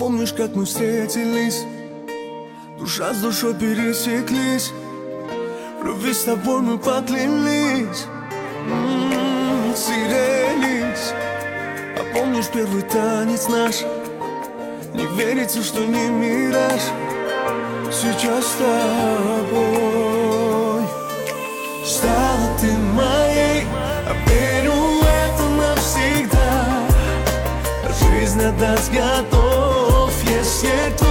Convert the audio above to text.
Помнишь, как мы встретились, душа с душой пересеклись, в любви с тобой мы поклялись, сиренись. А помнишь первый танец наш? Не верится, что не мираж. Сейчас с тобой стала ты моей, а верю в это навсегда. Жизнь отдаст готов, если